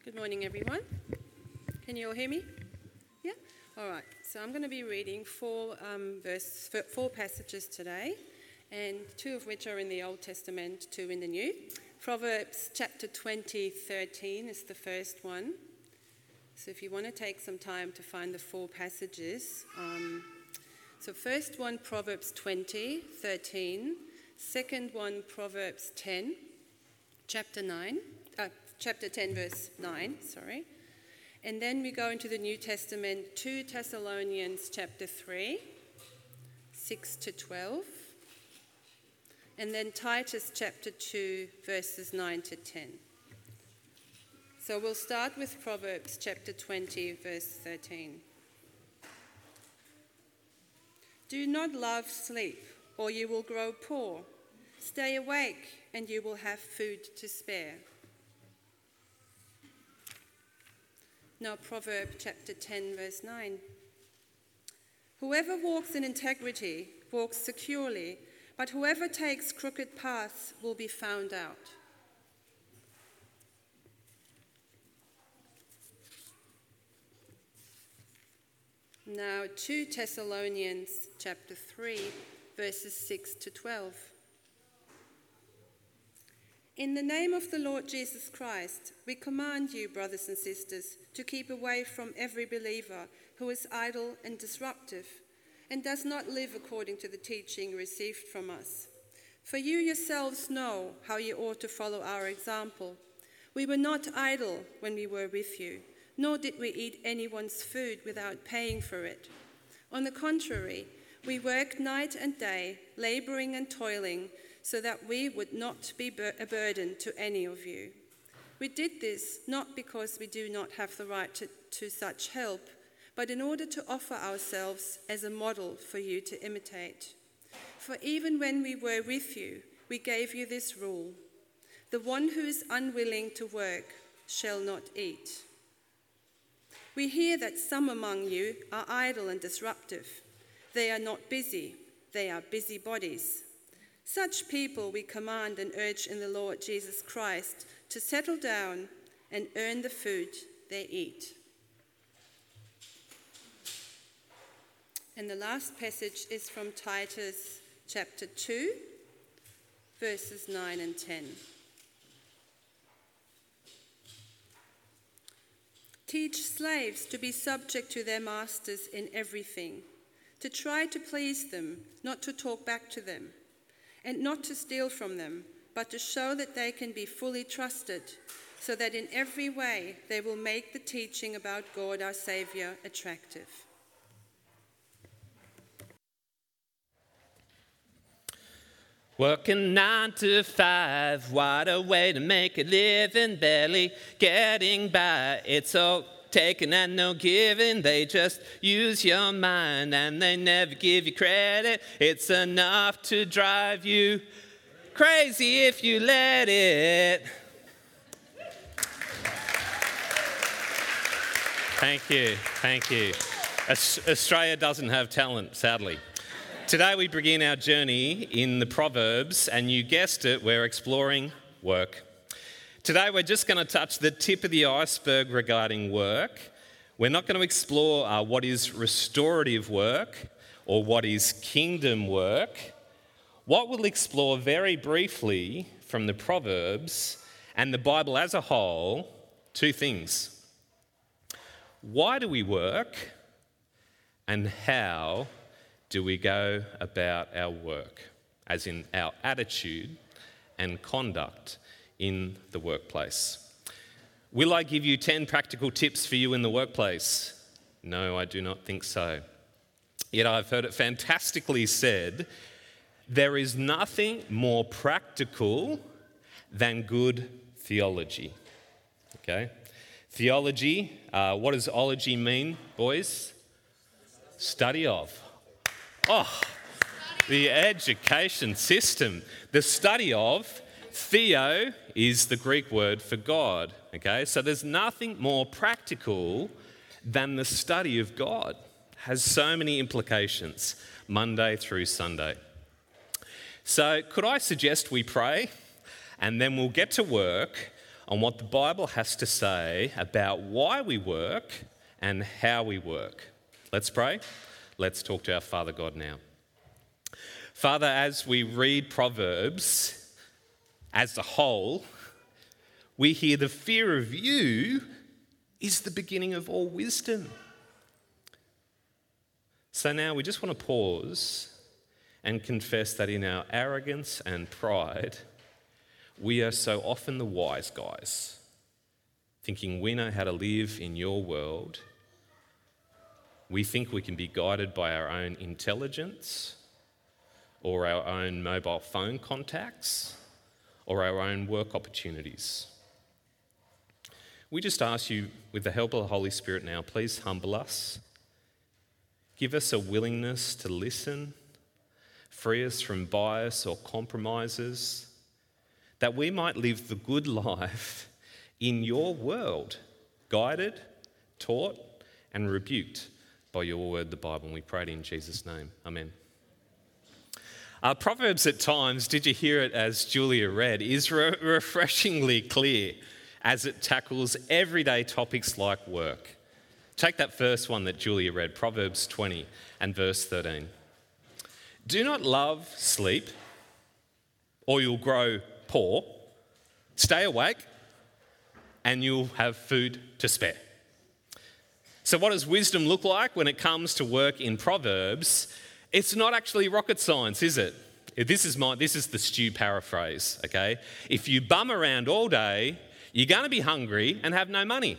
Good morning, everyone. Can you all hear me? Yeah? All right. So I'm going to be reading four passages today, and two of which are in the Old Testament, two in the New. Proverbs chapter 20:13 is the first one. So if you want to take some time to find the four passages. So first one, Proverbs 20:13. Second one, Proverbs 10, chapter 10, verse 9, And then we go into the New Testament, 2 Thessalonians chapter 3, 6 to 12. And then Titus chapter 2, verses 9 to 10. So we'll start with Proverbs chapter 20, verse 13. Do not love sleep, or you will grow poor. Stay awake, and you will have food to spare. Now, Proverbs chapter 10, verse 9. Whoever walks in integrity walks securely, but whoever takes crooked paths will be found out. Now, 2 Thessalonians chapter 3, verses 6 to 12. In the name of the Lord Jesus Christ, we command you, brothers and sisters, to keep away from every believer who is idle and disruptive and does not live according to the teaching received from us. For you yourselves know how you ought to follow our example. We were not idle when we were with you, nor did we eat anyone's food without paying for it. On the contrary, we worked night and day, laboring and toiling, so that we would not be a burden to any of you. We did this not because we do not have the right to such help, but in order to offer ourselves as a model for you to imitate. For even when we were with you, we gave you this rule: the one who is unwilling to work shall not eat. We hear that some among you are idle and disruptive. They are not busy, they are busybodies. Such people we command and urge in the Lord Jesus Christ to settle down and earn the food they eat. And the last passage is from Titus chapter 2, verses 9 and 10. Teach slaves to be subject to their masters in everything, to try to please them, not to talk back to them, and not to steal from them, but to show that they can be fully trusted, so that in every way they will make the teaching about God our Saviour attractive. Working 9 to 5, what a way to make a living, barely getting by. It's all taking and no giving. They just use your mind and they never give you credit. It's enough to drive you crazy if you let it. Thank you. Australia doesn't have talent, sadly. Today we begin our journey in the Proverbs, and you guessed it, we're exploring work. Today we're just going to touch the tip of the iceberg regarding work. We're not going to explore what is restorative work or what is kingdom work. What we'll explore very briefly from the Proverbs and the Bible as a whole, two things. Why do we work, and how do we go about our work, as in our attitude and conduct in the workplace? Will I give you 10 practical tips for you in the workplace? No, I do not think so. Yet I've heard it fantastically said, there is nothing more practical than good theology. Okay? Theology, what does ology mean, boys? Study of. Oh, the education system. The study of. Theo is the Greek word for God. Okay, so there's nothing more practical than the study of God. It has so many implications, Monday through Sunday. So could I suggest we pray, and then we'll get to work on what the Bible has to say about why we work and how we work. Let's pray. Let's talk to our Father God now. Father, as we read Proverbs as a whole, we hear the fear of you is the beginning of all wisdom. So now we just want to pause and confess that in our arrogance and pride, we are so often the wise guys, thinking we know how to live in your world. We think we can be guided by our own intelligence or our own mobile phone contacts or our own work opportunities. We just ask you, with the help of the Holy Spirit now, please humble us. Give us a willingness to listen. Free us from bias or compromises, that we might live the good life in your world, guided, taught, and rebuked by your word, the Bible. And we pray it in Jesus' name. Amen. Proverbs at times, did you hear it as Julia read, is refreshingly clear as it tackles everyday topics like work. Take that first one that Julia read, Proverbs 20 and verse 13. Do not love sleep, or you'll grow poor. Stay awake, and you'll have food to spare. So what does wisdom look like when it comes to work in Proverbs? It's not actually rocket science, is it? This is the Stu paraphrase, okay? If you bum around all day, you're going to be hungry and have no money.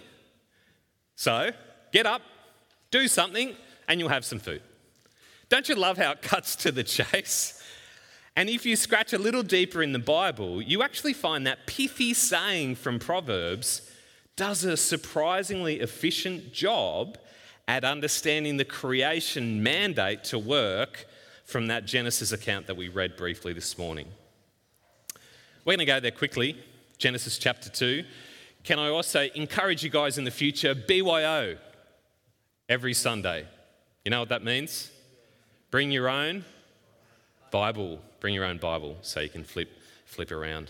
So get up, do something, and you'll have some food. Don't you love how it cuts to the chase? And if you scratch a little deeper in the Bible, you actually find that pithy saying from Proverbs does a surprisingly efficient job at understanding the creation mandate to work from that Genesis account that we read briefly this morning. We're going to go there quickly, Genesis chapter 2. Can I also encourage you guys in the future, BYO, every Sunday. You know what that means? Bring your own Bible. Bring your own Bible so you can flip around.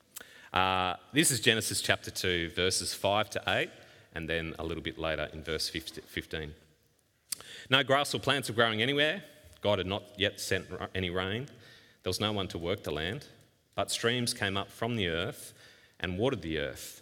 This is Genesis chapter 2, verses 5 to 8, and then a little bit later in verse 15. No grass or plants were growing anywhere. God had not yet sent any rain. There was no one to work the land, but streams came up from the earth and watered the earth.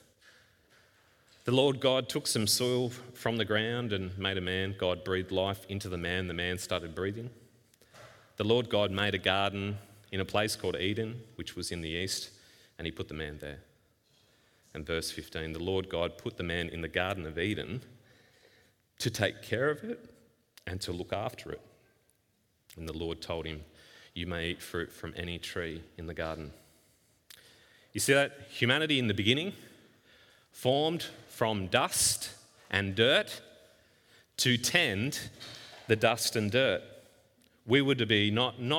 The Lord God took some soil from the ground and made a man. God breathed life into the man started breathing. The Lord God made a garden in a place called Eden, which was in the east, and he put the man there. And verse 15, the Lord God put the man in the Garden of Eden to take care of it and to look after it. And the Lord told him, you may eat fruit from any tree in the garden. You see that? Humanity in the beginning, formed from dust and dirt to tend the dust and dirt. We were to be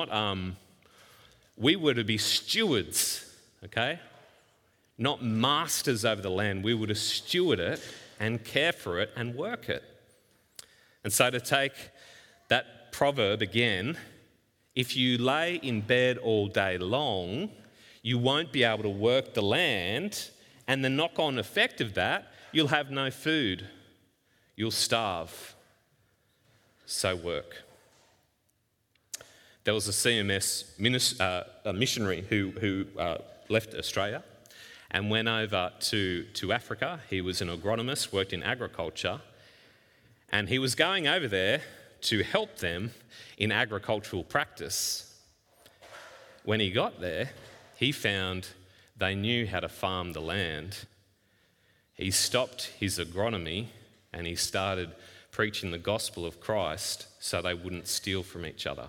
we were to be stewards, okay? Not masters over the land. We were to steward it and care for it and work it. And so to take that proverb again, if you lay in bed all day long, you won't be able to work the land, and the knock-on effect of that, you'll have no food. You'll starve. So work. There was a CMS missionary who left Australia and went over to Africa. He was an agronomist, worked in agriculture, and he was going over there to help them in agricultural practice. When he got there, he found they knew how to farm the land. He stopped his agronomy and he started preaching the gospel of Christ so they wouldn't steal from each other.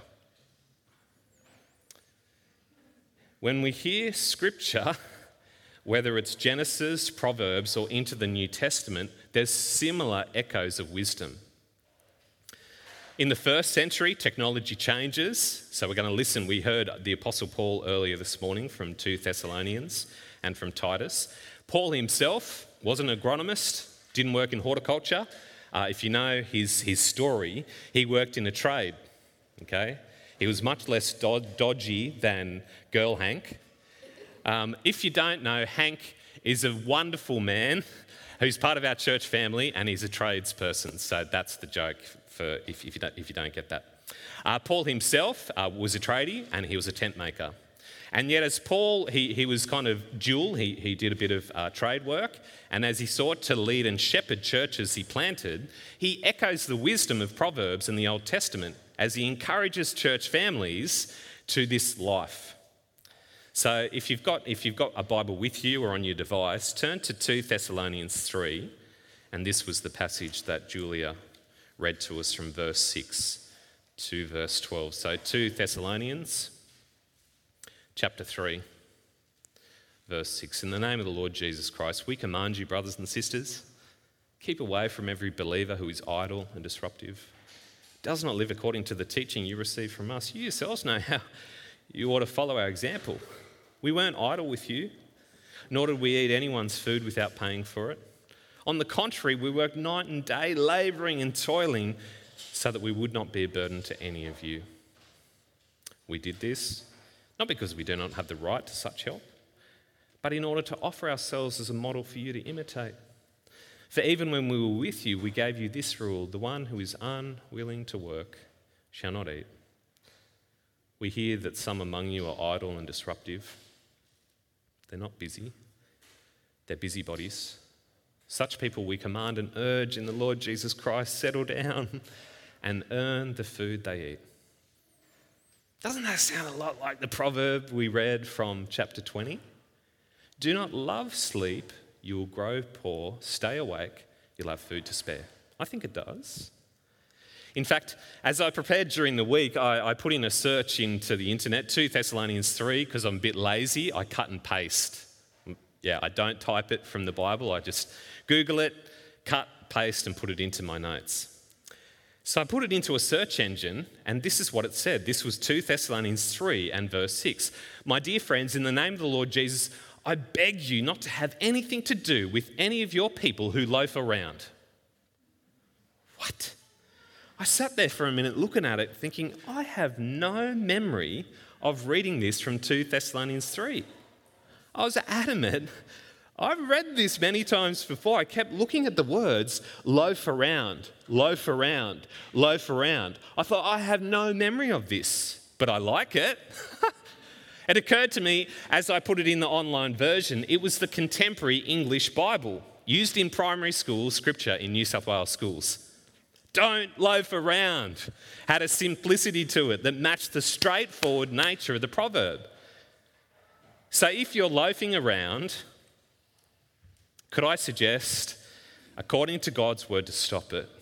When we hear scripture, whether it's Genesis, Proverbs, or into the New Testament, there's similar echoes of wisdom. In the first century, technology changes. So we're going to listen. We heard the Apostle Paul earlier this morning from 2 Thessalonians and from Titus. Paul himself was an agronomist, didn't work in horticulture. If you know his story, he worked in a trade, okay? He was much less dodgy than Girl Hank. If you don't know, Hank is a wonderful man who's part of our church family, and he's a tradesperson. So that's the joke for if you don't get that. Paul himself was a tradie, and he was a tent maker. And yet as Paul, he was kind of dual. He did a bit of trade work, and as he sought to lead and shepherd churches he planted, he echoes the wisdom of Proverbs in the Old Testament as he encourages church families to this life. So if you've got a Bible with you or on your device, turn to 2 Thessalonians 3, and this was the passage that Julia read to us from verse 6 to verse 12. So 2 Thessalonians chapter 3, verse 6. In the name of the Lord Jesus Christ, we command you, brothers and sisters, keep away from every believer who is idle and disruptive, does not live according to the teaching you received from us. You yourselves know how you ought to follow our example. We weren't idle with you, nor did we eat anyone's food without paying for it. On the contrary, we worked night and day, labouring and toiling, so that we would not be a burden to any of you. We did this not because we do not have the right to such help, but in order to offer ourselves as a model for you to imitate. For even when we were with you, we gave you this rule: the one who is unwilling to work shall not eat. We hear that some among you are idle and disruptive. They're not busy. They're busybodies. Such people we command and urge in the Lord Jesus Christ, settle down and earn the food they eat. Doesn't that sound a lot like the proverb we read from chapter 20? Do not love sleep, you will grow poor. Stay awake, you'll have food to spare. I think it does. In fact, as I prepared during the week, I put in a search into the internet, 2 Thessalonians 3, because I'm a bit lazy. I cut and paste. Yeah, I don't type it from the Bible. I just Google it, cut, paste, and put it into my notes. So I put it into a search engine, and this is what it said. This was 2 Thessalonians 3 and verse 6. My dear friends, in the name of the Lord Jesus, I beg you not to have anything to do with any of your people who loaf around. What? I sat there for a minute looking at it thinking, I have no memory of reading this from 2 Thessalonians 3. I was adamant. I've read this many times before. I kept looking at the words, loaf around, loaf around, loaf around. I thought, I have no memory of this, but I like it. It occurred to me as I put it in the online version, it was the contemporary English Bible used in primary school scripture in New South Wales schools. Don't loaf around had a simplicity to it that matched the straightforward nature of the proverb. So if you're loafing around, could I suggest, according to God's word, to stop it?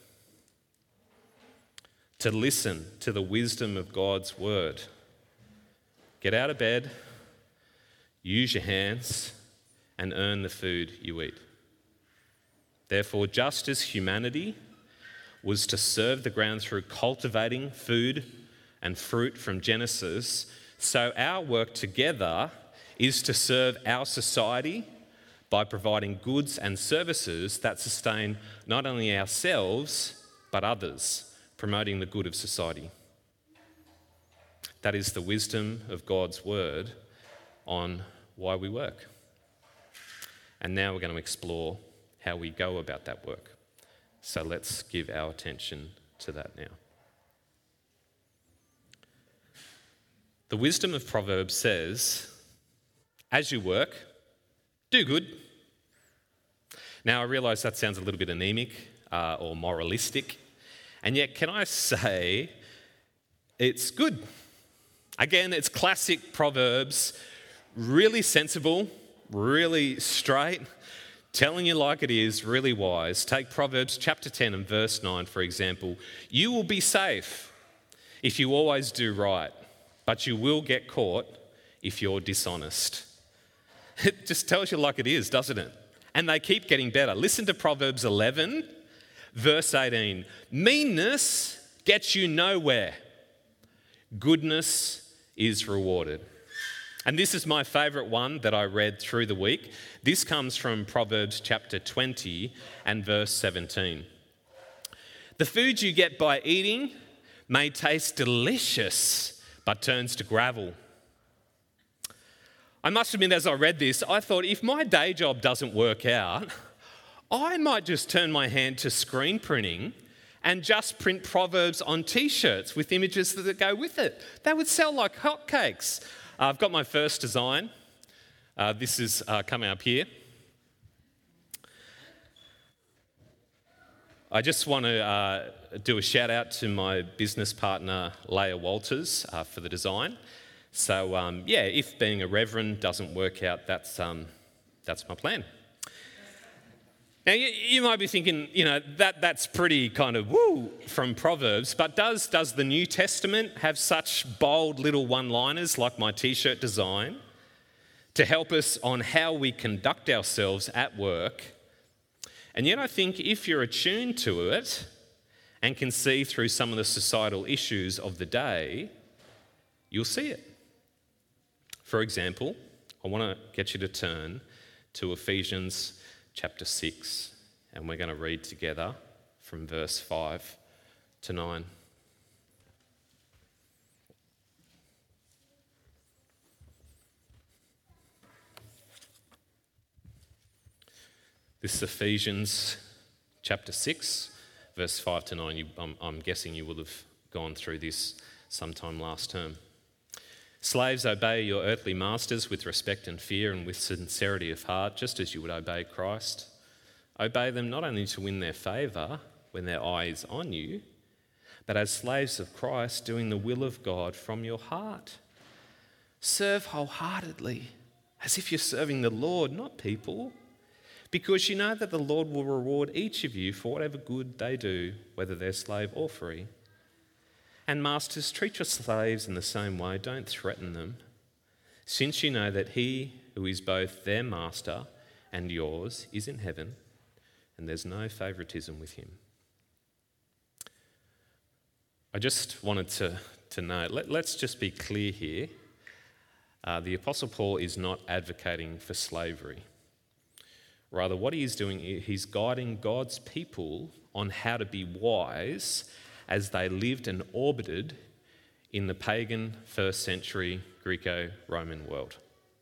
To listen to the wisdom of God's word. Get out of bed, use your hands, and earn the food you eat. Therefore, just as humanity was to serve the ground through cultivating food and fruit from Genesis, so our work together is to serve our society by providing goods and services that sustain not only ourselves, but others, promoting the good of society. That is the wisdom of God's word on why we work. And now we're going to explore how we go about that work. So let's give our attention to that now. The wisdom of Proverbs says, as you work, do good. Now I realise that sounds a little bit anemic or moralistic, and yet can I say it's good. Again, it's classic Proverbs, really sensible, really straight, telling you like it is, really wise. Take Proverbs chapter 10 and verse 9, for example. You will be safe if you always do right, but you will get caught if you're dishonest. It just tells you like it is, doesn't it? And they keep getting better. Listen to Proverbs 11, verse 18. Meanness gets you nowhere. Goodness is rewarded. And this is my favourite one that I read through the week. This comes from Proverbs chapter 20 and verse 17. The food you get by eating may taste delicious, but turns to gravel. I must admit, as I read this, I thought if my day job doesn't work out, I might just turn my hand to screen printing and just print Proverbs on T-shirts with images that go with it. They would sell like hotcakes. I've got my first design. This is coming up here. I just want to do a shout out to my business partner, Leah Walters, for the design. So, if being a reverend doesn't work out, that's my plan. Now, you might be thinking, that's pretty kind of woo from Proverbs, but does the New Testament have such bold little one-liners like my T-shirt design to help us on how we conduct ourselves at work? And yet I think if you're attuned to it and can see through some of the societal issues of the day, you'll see it. For example, I want to get you to turn to Ephesians chapter 6, and we're going to read together from verse 5 to 9. This is Ephesians chapter 6, verse 5 to 9. I'm guessing you will have gone through this sometime last term. Slaves, obey your earthly masters with respect and fear and with sincerity of heart, just as you would obey Christ. Obey them not only to win their favour when their eye is on you, but as slaves of Christ, doing the will of God from your heart. Serve wholeheartedly, as if you're serving the Lord, not people, because you know that the Lord will reward each of you for whatever good they do, whether they're slave or free. And masters, treat your slaves in the same way. Don't threaten them, since you know that he who is both their master and yours is in heaven, and there's no favouritism with him. I just wanted to note, let's just be clear here. The Apostle Paul is not advocating for slavery. Rather, what he is doing, he's guiding God's people on how to be wise as they lived and orbited in the pagan first century Greco-Roman world.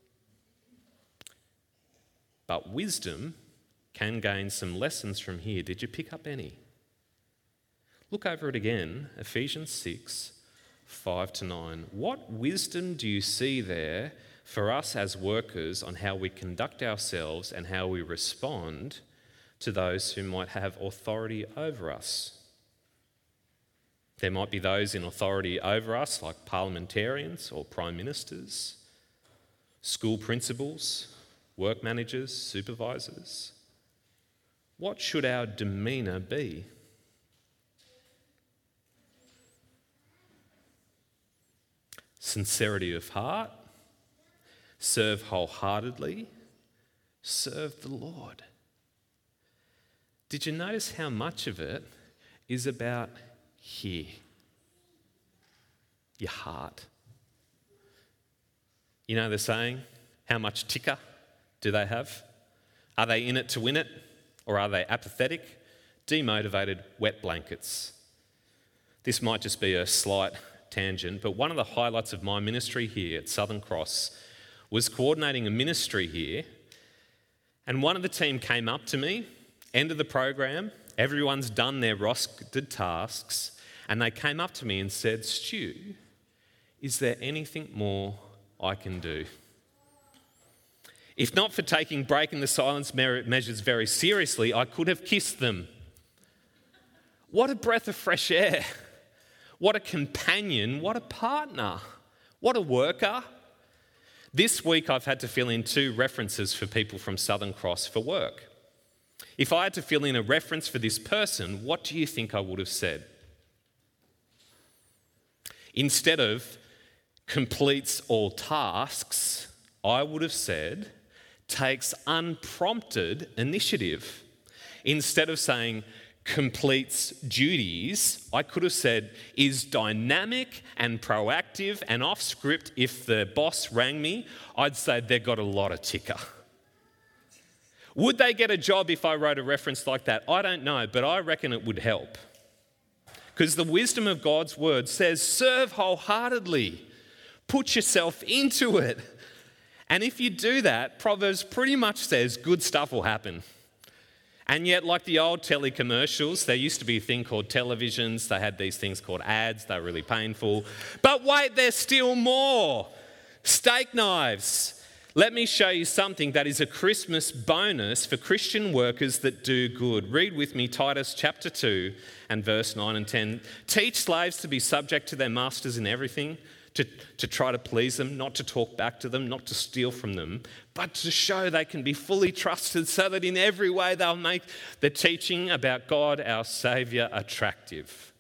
But wisdom can gain some lessons from here. Did you pick up any? Look over it again, Ephesians 6, 5 to 9. What wisdom do you see there for us as workers on how we conduct ourselves and how we respond to those who might have authority over us? There might be those in authority over us, like parliamentarians or prime ministers, school principals, work managers, supervisors. What should our demeanour be? Sincerity of heart, serve wholeheartedly, serve the Lord. Did you notice how much of it is about here? Your heart. You know the saying, how much ticker do they have? Are they in it to win it? Or are they apathetic, demotivated, wet blankets? This might just be a slight tangent, but one of the highlights of my ministry here at Southern Cross was coordinating a ministry here, and one of the team came up to me, end of the program, everyone's done their rostered tasks, and they came up to me and said, "Stu, is there anything more I can do?" If not for taking breaking the silence measures very seriously, I could have kissed them. What a breath of fresh air. What a companion, what a partner, what a worker. This week I've had to fill in 2 references for people from Southern Cross for work. If I had to fill in a reference for this person, what do you think I would have said? Instead of completes all tasks, I would have said takes unprompted initiative. Instead of saying completes duties, I could have said is dynamic and proactive and off script. If the boss rang me, I'd say they've got a lot of ticker. Would they get a job if I wrote a reference like that? I don't know, but I reckon it would help. Because the wisdom of God's word says serve wholeheartedly, put yourself into it. And if you do that, Proverbs pretty much says good stuff will happen. And yet, like the old telecommercials, there used to be a thing called televisions. They had these things called ads. They were really painful. But wait, there's still more. Steak knives. Let me show you something that is a Christmas bonus for Christian workers that do good. Read with me Titus chapter 2 and verse 9 and 10. Teach slaves to be subject to their masters in everything, to try to please them, not to talk back to them, not to steal from them, but to show they can be fully trusted so that in every way they'll make the teaching about God, our Saviour, attractive.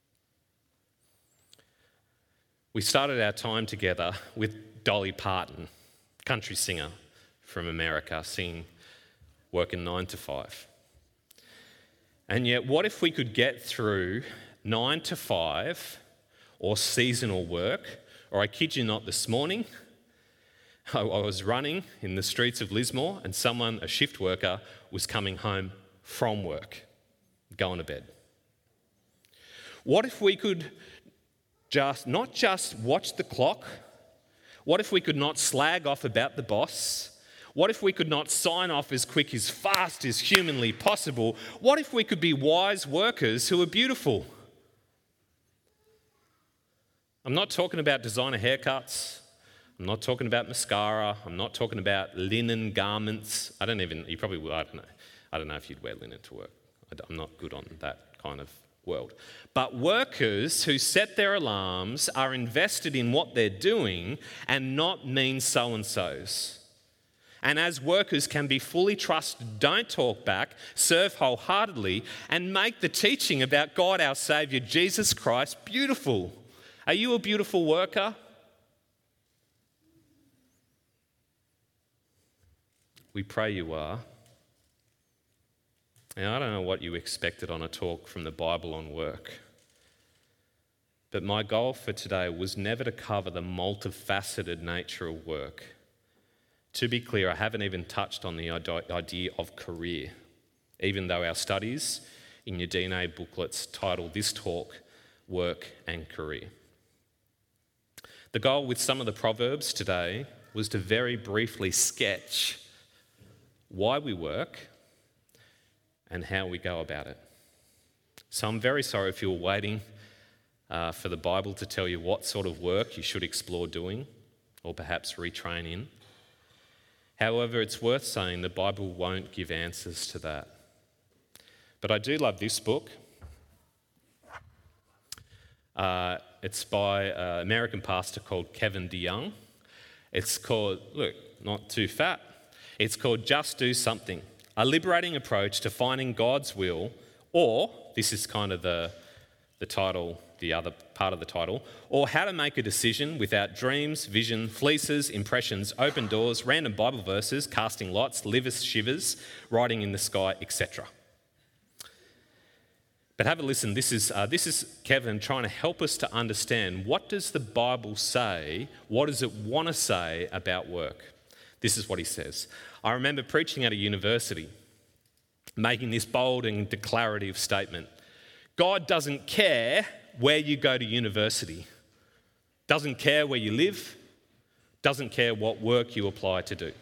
We started our time together with Dolly Parton, country singer from America, singing working 9 to 5. And yet, what if we could get through 9 to 5 or seasonal work? Or I kid you not, this morning, I was running in the streets of Lismore and someone, a shift worker, was coming home from work, going to bed. What if we could not just watch the clock? What if we could not slag off about the boss? What if we could not sign off as quick, as fast as humanly possible? What if we could be wise workers who are beautiful? I'm not talking about designer haircuts. I'm not talking about mascara. I'm not talking about linen garments. You probably will, I don't know. I don't know if you'd wear linen to work. I'm not good on that kind of world. But workers who set their alarms are invested in what they're doing and not mean so-and-sos. And as workers can be fully trusted, don't talk back, serve wholeheartedly, and make the teaching about God, our Saviour, Jesus Christ, beautiful. Are you a beautiful worker? We pray you are. Now, I don't know what you expected on a talk from the Bible on work, but my goal for today was never to cover the multifaceted nature of work. To be clear, I haven't even touched on the idea of career, even though our studies in your DNA booklets title this talk Work and Career. The goal with some of the Proverbs today was to very briefly sketch why we work and how we go about it. So I'm very sorry if you were waiting for the Bible to tell you what sort of work you should explore doing or perhaps retrain in. However, it's worth saying the Bible won't give answers to that. But I do love this book. It's by an American pastor called Kevin DeYoung. It's called, look, not too fat. It's called Just Do Something, a liberating approach to finding God's will, or, this is kind of the title, the other part of the title, or how to make a decision without dreams, vision, fleeces, impressions, open doors, random Bible verses, casting lots, livers, shivers, writing in the sky, etc. But have a listen. This is Kevin trying to help us to understand, what does the Bible say? What does it want to say about work? This is what he says. I remember preaching at a university, making this bold and declarative statement. God doesn't care where you go to university, doesn't care where you live, doesn't care what work you apply to do.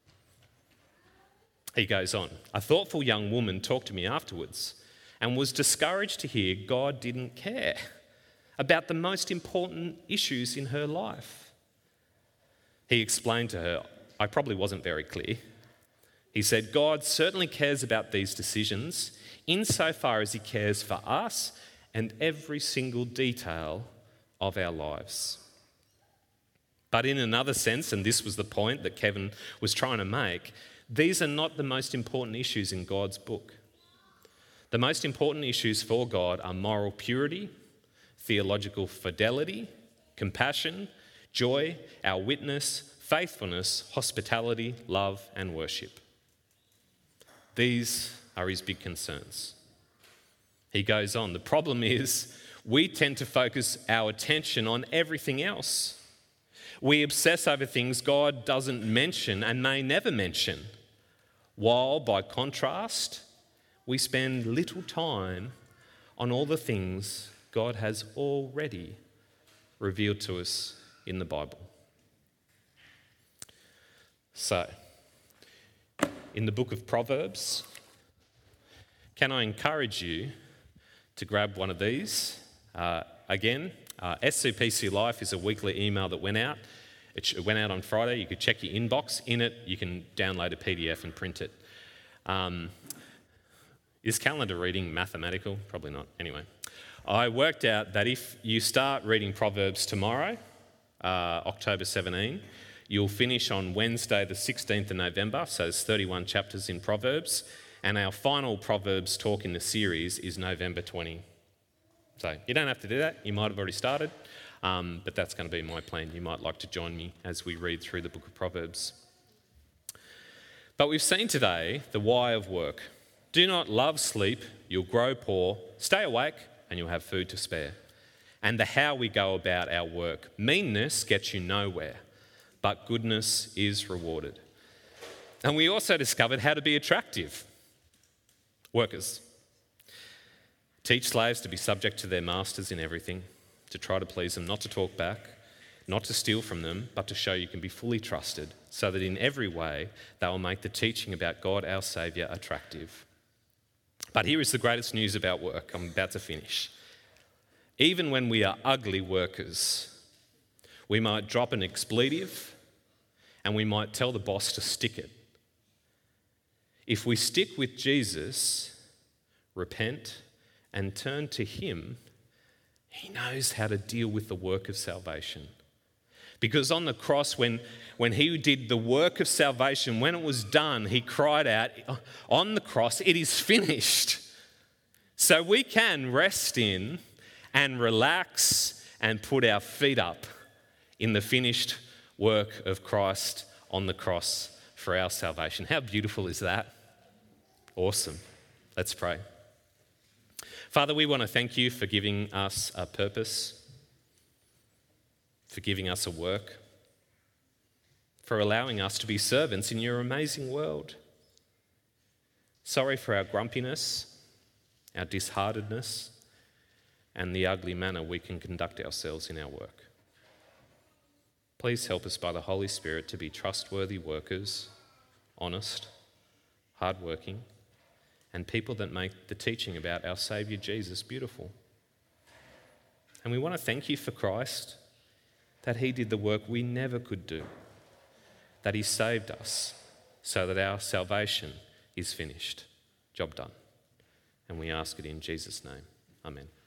He goes on. A thoughtful young woman talked to me afterwards and was discouraged to hear God didn't care about the most important issues in her life. He explained to her, I probably wasn't very clear. He said, God certainly cares about these decisions insofar as he cares for us and every single detail of our lives. But in another sense, and this was the point that Kevin was trying to make, these are not the most important issues in God's book. The most important issues for God are moral purity, theological fidelity, compassion, joy, our witness, faithfulness, hospitality, love, and worship. These are his big concerns. He goes on, the problem is we tend to focus our attention on everything else. We obsess over things God doesn't mention and may never mention, while by contrast, we spend little time on all the things God has already revealed to us in the Bible. So, in the book of Proverbs, can I encourage you to grab one of these? Again, SCPC Life is a weekly email that went out. It went out on Friday. You could check your inbox. In it, you can download a PDF and print it. Is calendar reading mathematical? Probably not. Anyway, I worked out that if you start reading Proverbs tomorrow, October 17, you'll finish on Wednesday the 16th of November, so there's 31 chapters in Proverbs, and our final Proverbs talk in the series is November 20. So you don't have to do that, you might have already started, but that's going to be my plan. You might like to join me as we read through the book of Proverbs. But we've seen today the why of work. Do not love sleep, you'll grow poor. Stay awake and you'll have food to spare. And the how we go about our work. Meanness gets you nowhere, but goodness is rewarded. And we also discovered how to be attractive. Workers. Teach slaves to be subject to their masters in everything, to try to please them, not to talk back, not to steal from them, but to show you can be fully trusted, so that in every way they will make the teaching about God our Saviour attractive. But here is the greatest news about work. I'm about to finish. Even when we are ugly workers, we might drop an expletive and we might tell the boss to stick it. If we stick with Jesus, repent, and turn to him, he knows how to deal with the work of salvation. Because on the cross, when he did the work of salvation, when it was done, he cried out on the cross, "It is finished." So we can rest in and relax and put our feet up in the finished work of Christ on the cross for our salvation. How beautiful is that? Awesome. Let's pray. Father, we want to thank you for giving us a purpose, for giving us a work, for allowing us to be servants in your amazing world. Sorry for our grumpiness, our disheartedness, and the ugly manner we can conduct ourselves in our work. Please help us by the Holy Spirit to be trustworthy workers, honest, hardworking, and people that make the teaching about our Saviour Jesus beautiful. And we want to thank you for Christ, that he did the work we never could do, that he saved us so that our salvation is finished. Job done. And we ask it in Jesus' name. Amen.